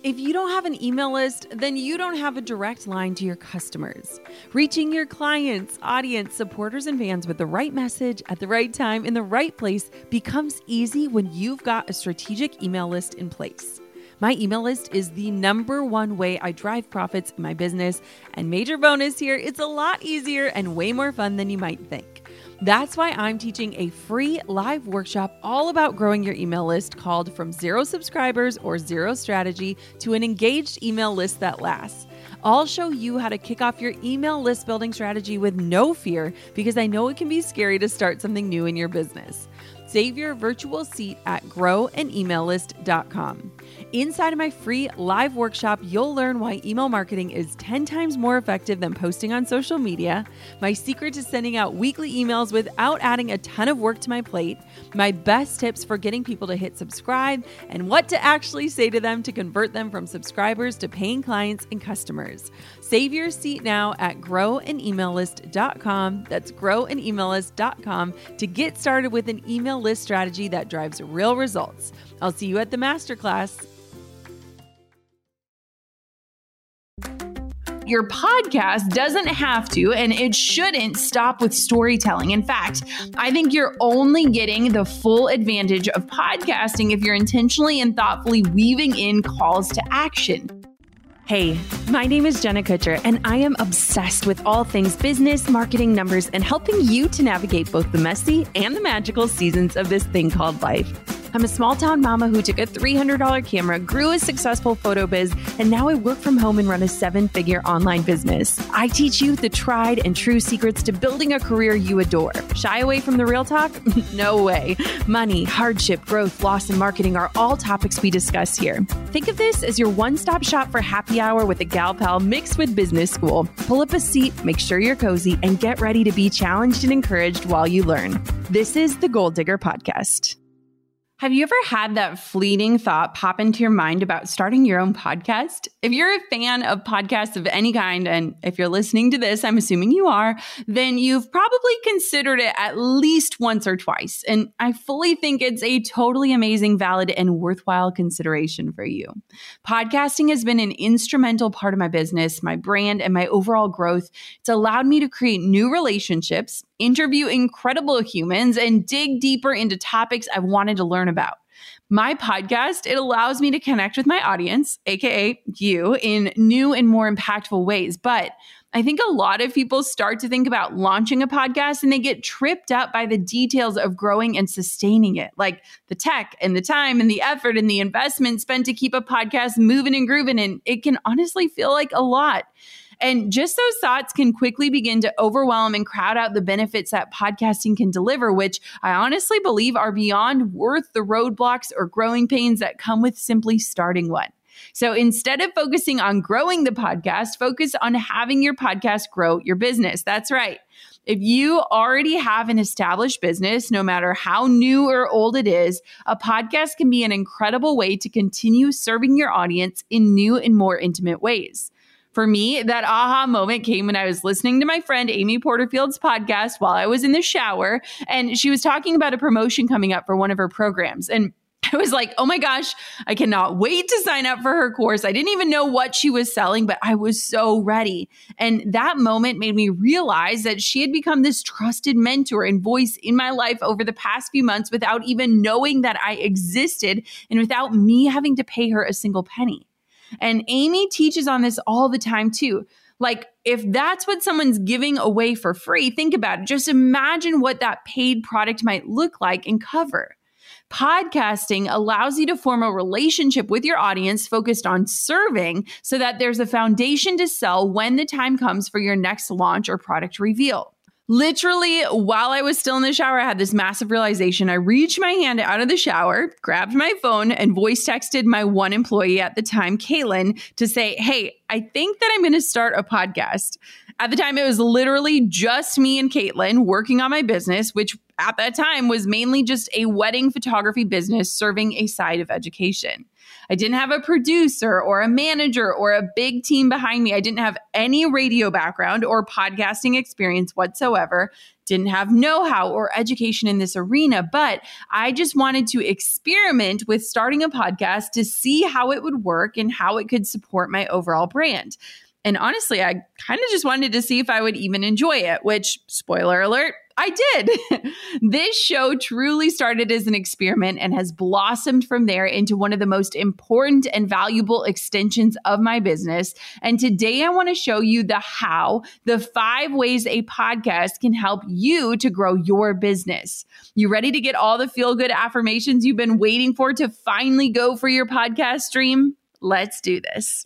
If you don't have an email list, then you don't have a direct line to your customers. Reaching your clients, audience, supporters, and fans with the right message at the right time in the right place becomes easy when you've got a strategic email list in place. My email list is the number one way I drive profits in my business, and major bonus here, it's a lot easier and way more fun than you might think. That's why I'm teaching a free live workshop all about growing your email list called From Zero Subscribers or Zero Strategy to an Engaged Email List That Lasts. I'll show you how to kick off your email list building strategy with no fear, because I know it can be scary to start something new in your business. Save your virtual seat at growanemaillist.com. Inside of my free live workshop, you'll learn why email marketing is 10 times more effective than posting on social media, my secret to sending out weekly emails without adding a ton of work to my plate, my best tips for getting people to hit subscribe, and what to actually say to them to convert them from subscribers to paying clients and customers. Save your seat now at growanemaillist.com. That's growanemaillist.com to get started with an email list strategy that drives real results. I'll see you at the masterclass. Your podcast doesn't have to, and it shouldn't stop with storytelling. In fact, I think you're only getting the full advantage of podcasting if you're intentionally and thoughtfully weaving in calls to action. Hey, my name is Jenna Kutcher, and I am obsessed with all things business, marketing, numbers, and helping you to navigate both the messy and the magical seasons of this thing called life. I'm a small town mama who took a $300 camera, grew a successful photo biz, and now I work from home and run a 7-figure online business. I teach you the tried and true secrets to building a career you adore. Shy away from the real talk? No way. Money, hardship, growth, loss, and marketing are all topics we discuss here. Think of this as your one-stop shop for happy hour with a gal pal mixed with business school. Pull up a seat, make sure you're cozy, and get ready to be challenged and encouraged while you learn. This is the Goal Digger Podcast. Have you ever had that fleeting thought pop into your mind about starting your own podcast? If you're a fan of podcasts of any kind, and if you're listening to this, I'm assuming you are, then you've probably considered it at least once or twice. And I fully think it's a totally amazing, valid, and worthwhile consideration for you. Podcasting has been an instrumental part of my business, my brand, and my overall growth. It's allowed me to create new relationships, interview incredible humans, and dig deeper into topics I've wanted to learn about. My podcast, it allows me to connect with my audience, aka you, in new and more impactful ways. But I think a lot of people start to think about launching a podcast and they get tripped up by the details of growing and sustaining it, like the tech and the time and the effort and the investment spent to keep a podcast moving and grooving. And it can honestly feel like a lot. And just those thoughts can quickly begin to overwhelm and crowd out the benefits that podcasting can deliver, which I honestly believe are beyond worth the roadblocks or growing pains that come with simply starting one. So instead of focusing on growing the podcast, focus on having your podcast grow your business. That's right. If you already have an established business, no matter how new or old it is, a podcast can be an incredible way to continue serving your audience in new and more intimate ways. For me, that aha moment came when I was listening to my friend Amy Porterfield's podcast while I was in the shower, and she was talking about a promotion coming up for one of her programs. And I was like, oh my gosh, I cannot wait to sign up for her course. I didn't even know what she was selling, but I was so ready. And that moment made me realize that she had become this trusted mentor and voice in my life over the past few months without even knowing that I existed and without me having to pay her a single penny. And Amy teaches on this all the time too. Like, if that's what someone's giving away for free, think about it. Just imagine what that paid product might look like and cover. Podcasting allows you to form a relationship with your audience focused on serving so that there's a foundation to sell when the time comes for your next launch or product reveal. Literally, while I was still in the shower, I had this massive realization. I reached my hand out of the shower, grabbed my phone, and voice texted my one employee at the time, Caitlin, to say, hey, I think that I'm going to start a podcast. At the time, it was literally just me and Caitlin working on my business, which at that time was mainly just a wedding photography business serving a side of education. I didn't have a producer or a manager or a big team behind me. I didn't have any radio background or podcasting experience whatsoever. Didn't have know-how or education in this arena, but I just wanted to experiment with starting a podcast to see how it would work and how it could support my overall brand. And honestly, I kind of just wanted to see if I would even enjoy it, which, spoiler alert, I did. This show truly started as an experiment and has blossomed from there into one of the most important and valuable extensions of my business. And today I want to show you the 5 ways a podcast can help you to grow your business. You ready to get all the feel-good affirmations you've been waiting for to finally go for your podcast dream? Let's do this.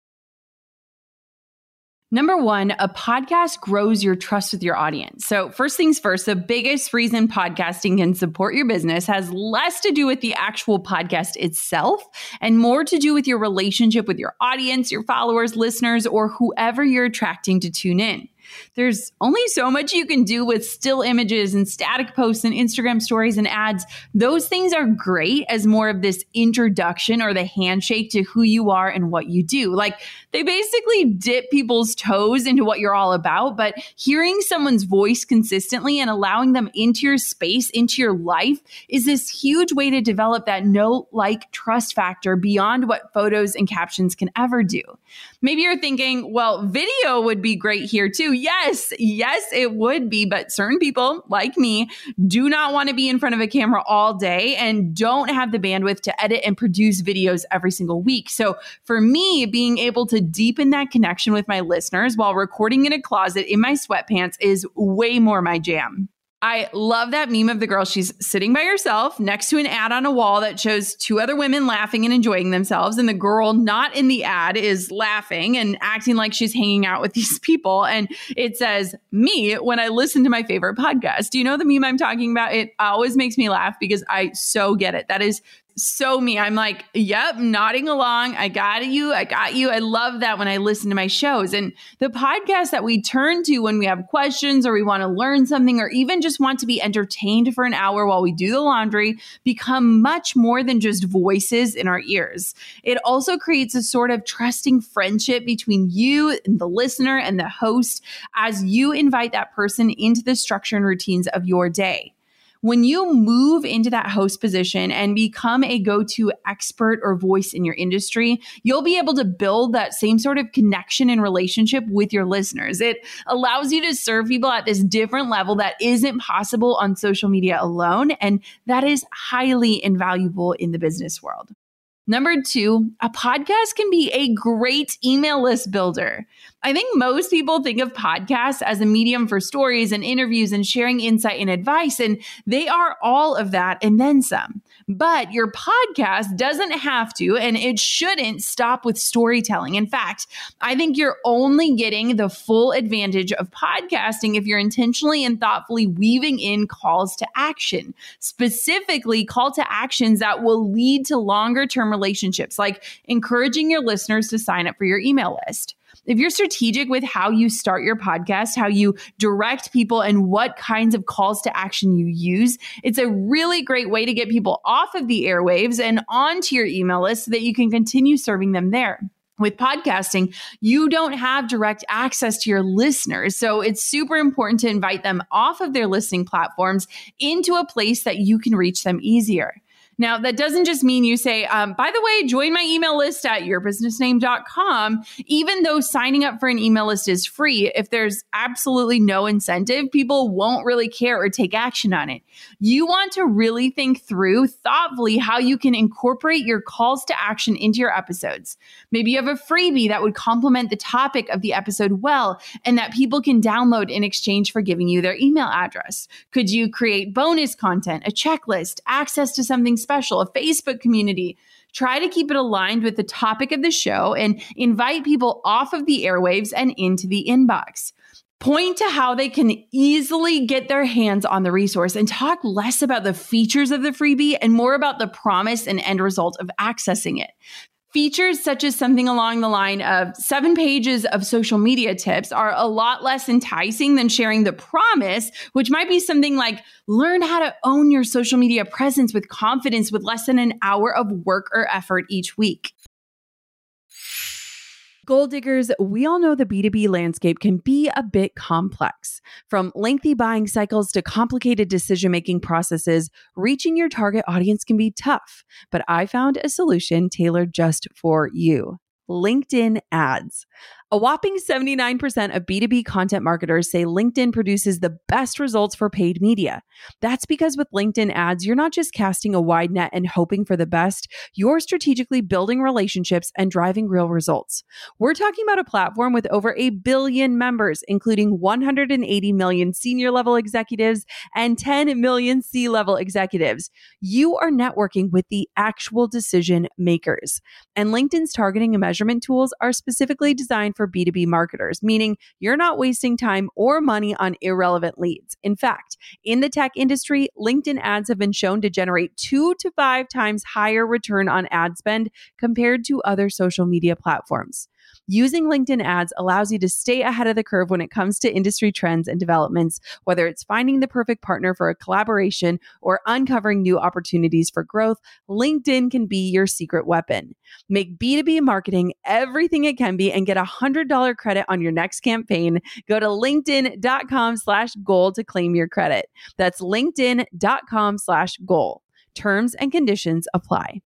Number 1, a podcast grows your trust with your audience. So first things first, the biggest reason podcasting can support your business has less to do with the actual podcast itself and more to do with your relationship with your audience, your followers, listeners, or whoever you're attracting to tune in. There's only so much you can do with still images and static posts and Instagram stories and ads. Those things are great as more of this introduction or the handshake to who you are and what you do. Like they basically dip people's toes into what you're all about, but hearing someone's voice consistently and allowing them into your space, into your life is this huge way to develop that know, like, trust factor beyond what photos and captions can ever do. Maybe you're thinking, well, video would be great here too. Yes, it would be. But certain people like me do not want to be in front of a camera all day and don't have the bandwidth to edit and produce videos every single week. So for me, being able to deepen that connection with my listeners while recording in a closet in my sweatpants is way more my jam. I love that meme of the girl. She's sitting by herself next to an ad on a wall that shows 2 other women laughing and enjoying themselves. And the girl not in the ad is laughing and acting like she's hanging out with these people. And it says, me, when I listen to my favorite podcast. Do you know the meme I'm talking about? It always makes me laugh because I so get it. That is so me. I'm like, yep, nodding along. I got you. I love that when I listen to my shows. And the podcast that we turn to when we have questions or we want to learn something or even just want to be entertained for an hour while we do the laundry become much more than just voices in our ears. It also creates a sort of trusting friendship between you and the listener and the host as you invite that person into the structure and routines of your day. When you move into that host position and become a go-to expert or voice in your industry, you'll be able to build that same sort of connection and relationship with your listeners. It allows you to serve people at this different level that isn't possible on social media alone, and that is highly invaluable in the business world. Number 2, a podcast can be a great email list builder. I think most people think of podcasts as a medium for stories and interviews and sharing insight and advice, and they are all of that and then some. But your podcast doesn't have to, and it shouldn't stop with storytelling. In fact, I think you're only getting the full advantage of podcasting if you're intentionally and thoughtfully weaving in calls to action, specifically call to actions that will lead to longer-term relationships, like encouraging your listeners to sign up for your email list. If you're strategic with how you start your podcast, how you direct people, and what kinds of calls to action you use, it's a really great way to get people off of the airwaves and onto your email list so that you can continue serving them there. With podcasting, you don't have direct access to your listeners, so it's super important to invite them off of their listening platforms into a place that you can reach them easier. Now, that doesn't just mean you say, by the way, join my email list at yourbusinessname.com. Even though signing up for an email list is free, if there's absolutely no incentive, people won't really care or take action on it. You want to really think through thoughtfully how you can incorporate your calls to action into your episodes. Maybe you have a freebie that would complement the topic of the episode well and that people can download in exchange for giving you their email address. Could you create bonus content, a checklist, access to something special, a Facebook community? Try to keep it aligned with the topic of the show and invite people off of the airwaves and into the inbox. Point to how they can easily get their hands on the resource and talk less about the features of the freebie and more about the promise and end result of accessing it. Features such as something along the line of 7 pages of social media tips are a lot less enticing than sharing the promise, which might be something like learn how to own your social media presence with confidence with less than an hour of work or effort each week. Goal diggers, we all know the B2B landscape can be a bit complex. From lengthy buying cycles to complicated decision-making processes, reaching your target audience can be tough. But I found a solution tailored just for you: LinkedIn ads. A whopping 79% of B2B content marketers say LinkedIn produces the best results for paid media. That's because with LinkedIn ads, you're not just casting a wide net and hoping for the best, you're strategically building relationships and driving real results. We're talking about a platform with over 1 billion members, including 180 million senior level executives and 10 million C-level executives. You are networking with the actual decision makers. And LinkedIn's targeting and measurement tools are specifically designed for B2B marketers, meaning you're not wasting time or money on irrelevant leads. In fact, in the tech industry, LinkedIn ads have been shown to generate 2 to 5 times higher return on ad spend compared to other social media platforms. Using LinkedIn ads allows you to stay ahead of the curve when it comes to industry trends and developments, whether it's finding the perfect partner for a collaboration or uncovering new opportunities for growth. LinkedIn can be your secret weapon. Make B2B marketing everything it can be and get $100 credit on your next campaign. Go to linkedin.com/goal to claim your credit. That's linkedin.com/goal. Terms and conditions apply.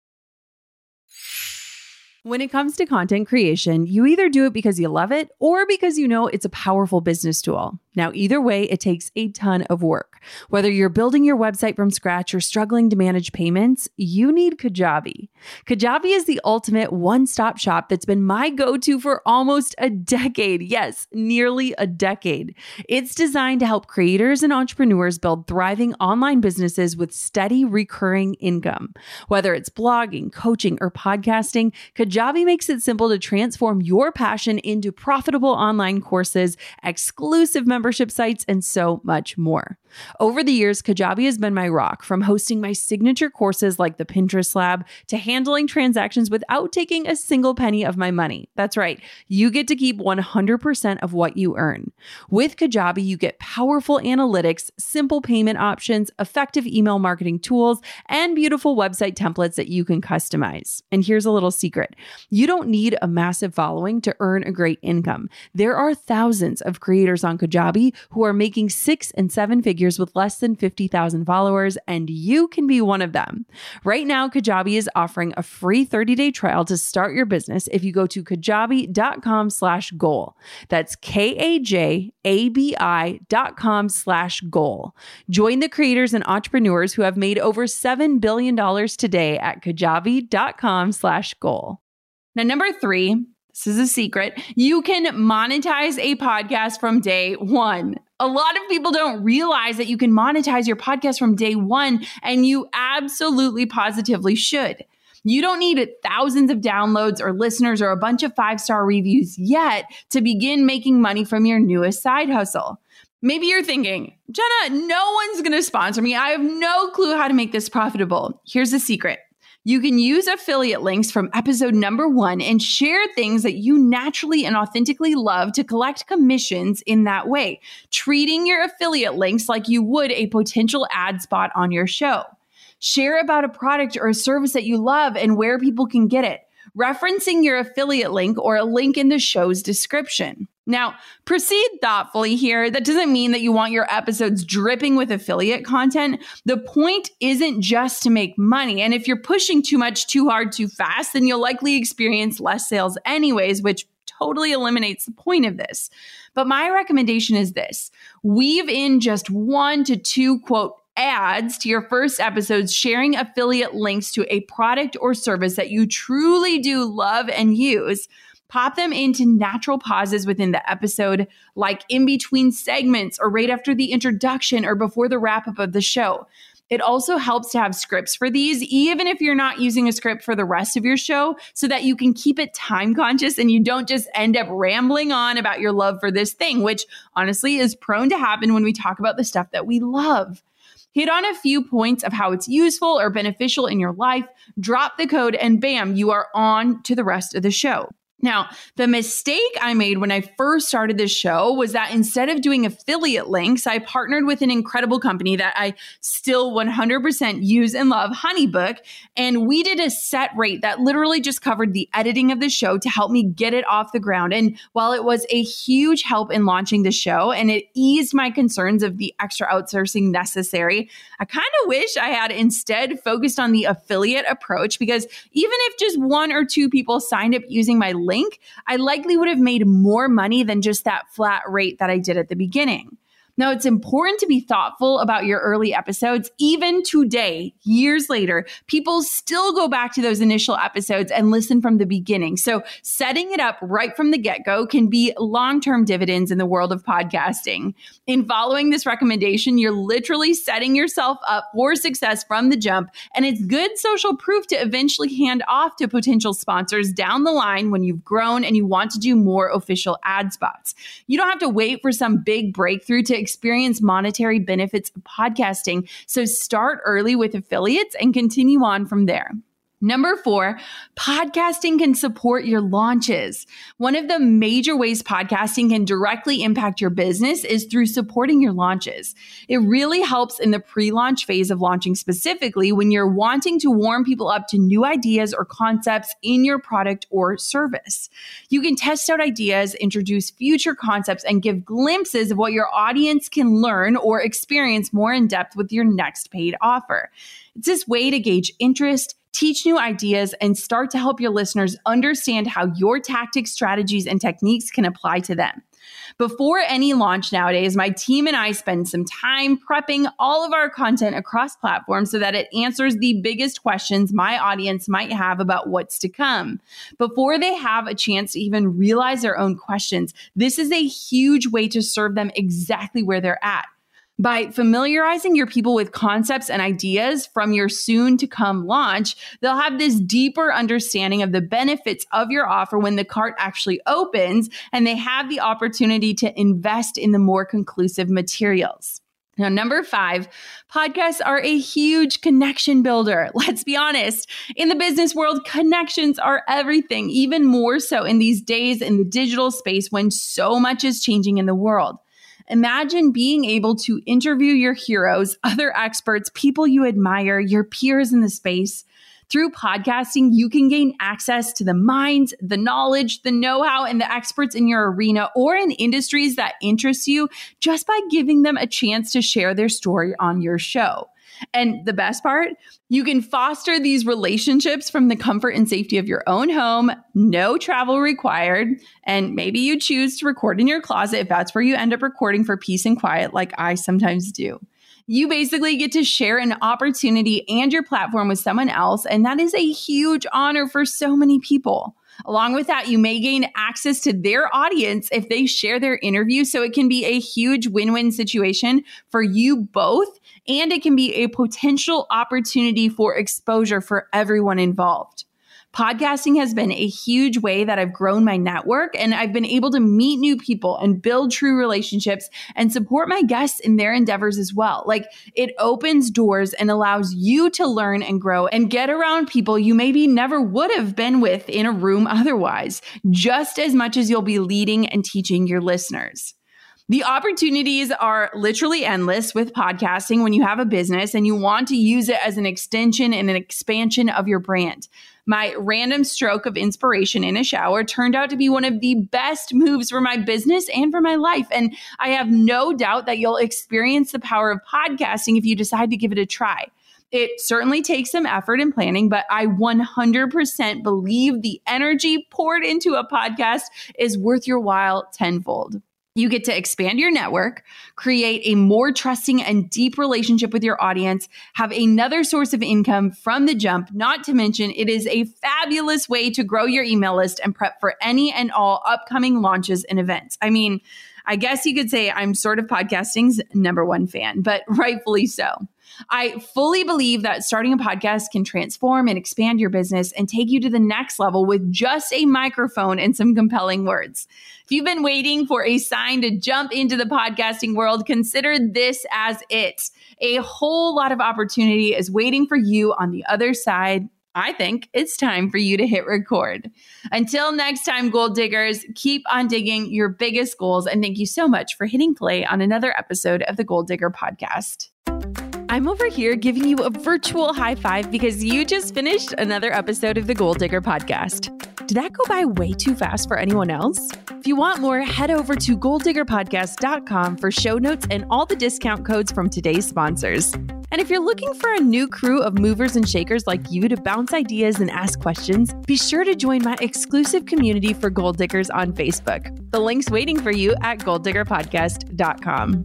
When it comes to content creation, you either do it because you love it or because you know it's a powerful business tool. Now, either way, it takes a ton of work. Whether you're building your website from scratch or struggling to manage payments, you need Kajabi. Kajabi is the ultimate one-stop shop that's been my go-to for almost a decade. Yes, nearly a decade. It's designed to help creators and entrepreneurs build thriving online businesses with steady recurring income. Whether it's blogging, coaching, or podcasting, Kajabi makes it simple to transform your passion into profitable online courses, exclusive membership sites, and so much more. Over the years, Kajabi has been my rock, from hosting my signature courses like the Pinterest Lab to handling transactions without taking a single penny of my money. That's right, you get to keep 100% of what you earn. With Kajabi, you get powerful analytics, simple payment options, effective email marketing tools, and beautiful website templates that you can customize. And here's a little secret: you don't need a massive following to earn a great income. There are thousands of creators on Kajabi who are making 6 and 7 figures with less than 50,000 followers, and you can be one of them. Right now, Kajabi is offering a free 30-day trial to start your business if you go to kajabi.com/goal. That's KAJABI.com/goal. Join the creators and entrepreneurs who have made over $7 billion today at kajabi.com/goal. Now, number 3, this is a secret: you can monetize a podcast from day one. A lot of people don't realize that you can monetize your podcast from day one, and you absolutely positively should. You don't need thousands of downloads or listeners or a bunch of 5-star reviews yet to begin making money from your newest side hustle. Maybe you're thinking, Jenna, no one's going to sponsor me. I have no clue how to make this profitable. Here's the secret: you can use affiliate links from episode number 1 and share things that you naturally and authentically love to collect commissions in that way, treating your affiliate links like you would a potential ad spot on your show. Share about a product or a service that you love and where people can get it, referencing your affiliate link or a link in the show's description. Now, proceed thoughtfully here. That doesn't mean that you want your episodes dripping with affiliate content. The point isn't just to make money. And if you're pushing too much, too hard, too fast, then you'll likely experience less sales anyways, which totally eliminates the point of this. But my recommendation is this: weave in just 1 to 2 quote ads to your first episodes, sharing affiliate links to a product or service that you truly do love and use. Pop them into natural pauses within the episode, like in between segments or right after the introduction or before the wrap up of the show. It also helps to have scripts for these, even if you're not using a script for the rest of your show, so that you can keep it time conscious and you don't just end up rambling on about your love for this thing, which honestly is prone to happen when we talk about the stuff that we love. Hit on a few points of how it's useful or beneficial in your life, drop the code, and bam, you are on to the rest of the show. Now, the mistake I made when I first started this show was that instead of doing affiliate links, I partnered with an incredible company that I still 100% use and love, HoneyBook, and we did a set rate that literally just covered the editing of the show to help me get it off the ground. And while it was a huge help in launching the show and it eased my concerns of the extra outsourcing necessary, I kind of wish I had instead focused on the affiliate approach, because even if just 1 or 2 people signed up using my link, I likely would have made more money than just that flat rate that I did at the beginning. Now, it's important to be thoughtful about your early episodes. Even today, years later, people still go back to those initial episodes and listen from the beginning. So setting it up right from the get-go can be long-term dividends in the world of podcasting. In following this recommendation, you're literally setting yourself up for success from the jump, and it's good social proof to eventually hand off to potential sponsors down the line when you've grown and you want to do more official ad spots. You don't have to wait for some big breakthrough to experience monetary benefits of podcasting. So start early with affiliates and continue on from there. Number 4, podcasting can support your launches. One of the major ways podcasting can directly impact your business is through supporting your launches. It really helps in the pre-launch phase of launching, specifically when you're wanting to warm people up to new ideas or concepts in your product or service. You can test out ideas, introduce future concepts, and give glimpses of what your audience can learn or experience more in depth with your next paid offer. It's this way to gauge interest, teach new ideas, and start to help your listeners understand how your tactics, strategies, and techniques can apply to them. Before any launch nowadays, my team and I spend some time prepping all of our content across platforms so that it answers the biggest questions my audience might have about what's to come. Before they have a chance to even realize their own questions, this is a huge way to serve them exactly where they're at. By familiarizing your people with concepts and ideas from your soon-to-come launch, they'll have this deeper understanding of the benefits of your offer when the cart actually opens, and they have the opportunity to invest in the more conclusive materials. Now, number 5, podcasts are a huge connection builder. Let's be honest. In the business world, connections are everything, even more so in these days in the digital space when so much is changing in the world. Imagine being able to interview your heroes, other experts, people you admire, your peers in the space. Through podcasting, you can gain access to the minds, the knowledge, the know-how, and the experts in your arena or in industries that interest you just by giving them a chance to share their story on your show. And the best part, you can foster these relationships from the comfort and safety of your own home, no travel required, and maybe you choose to record in your closet if that's where you end up recording for peace and quiet like I sometimes do. You basically get to share an opportunity and your platform with someone else, and that is a huge honor for so many people. Along with that, you may gain access to their audience if they share their interview, so it can be a huge win-win situation for you both, and it can be a potential opportunity for exposure for everyone involved. Podcasting has been a huge way that I've grown my network, and I've been able to meet new people and build true relationships and support my guests in their endeavors as well. Like, it opens doors and allows you to learn and grow and get around people you maybe never would have been with in a room otherwise, just as much as you'll be leading and teaching your listeners. The opportunities are literally endless with podcasting when you have a business and you want to use it as an extension and an expansion of your brand. My random stroke of inspiration in a shower turned out to be one of the best moves for my business and for my life. And I have no doubt that you'll experience the power of podcasting if you decide to give it a try. It certainly takes some effort and planning, but I 100% believe the energy poured into a podcast is worth your while tenfold. You get to expand your network, create a more trusting and deep relationship with your audience, have another source of income from the jump, not to mention it is a fabulous way to grow your email list and prep for any and all upcoming launches and events. I mean, I guess you could say I'm sort of podcasting's number one fan, but rightfully so. I fully believe that starting a podcast can transform and expand your business and take you to the next level with just a microphone and some compelling words. If you've been waiting for a sign to jump into the podcasting world, consider this as it. A whole lot of opportunity is waiting for you on the other side. I think it's time for you to hit record. Until next time, gold diggers, keep on digging your biggest goals. And thank you so much for hitting play on another episode of the Goal Digger Podcast. I'm over here giving you a virtual high five because you just finished another episode of the Goal Digger Podcast. Did that go by way too fast for anyone else? If you want more, head over to goaldiggerpodcast.com for show notes and all the discount codes from today's sponsors. And if you're looking for a new crew of movers and shakers like you to bounce ideas and ask questions, be sure to join my exclusive community for gold diggers on Facebook. The link's waiting for you at goaldiggerpodcast.com.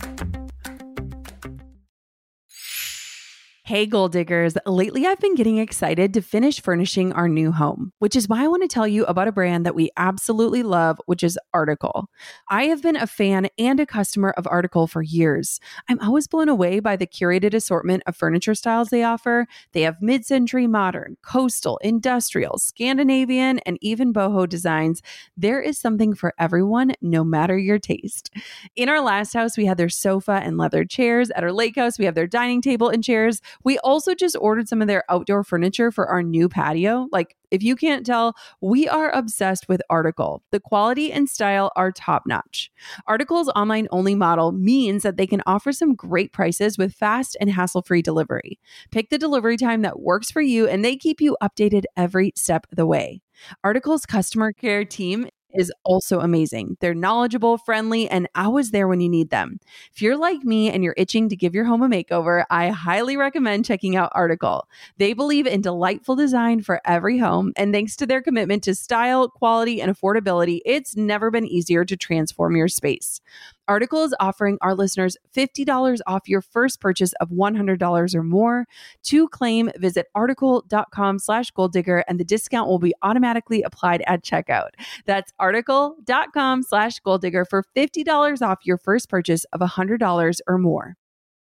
Hey, goal diggers. Lately, I've been getting excited to finish furnishing our new home, which is why I want to tell you about a brand that we absolutely love, which is Article. I have been a fan and a customer of Article for years. I'm always blown away by the curated assortment of furniture styles they offer. They have mid-century modern, coastal, industrial, Scandinavian, and even boho designs. There is something for everyone, no matter your taste. In our last house, we had their sofa and leather chairs. At our lake house, we have their dining table and chairs. We also just ordered some of their outdoor furniture for our new patio. Like, if you can't tell, we are obsessed with Article. The quality and style are top notch. Article's online only model means that they can offer some great prices with fast and hassle-free delivery. Pick the delivery time that works for you, and they keep you updated every step of the way. Article's customer care team is also amazing. They're knowledgeable, friendly, and always there when you need them. If you're like me and you're itching to give your home a makeover, I highly recommend checking out Article. They believe in delightful design for every home, and thanks to their commitment to style, quality, and affordability, it's never been easier to transform your space. Article is offering our listeners $50 off your first purchase of $100 or more. To claim, visit article.com/goaldigger and the discount will be automatically applied at checkout. That's article.com/goaldigger for $50 off your first purchase of $100 or more.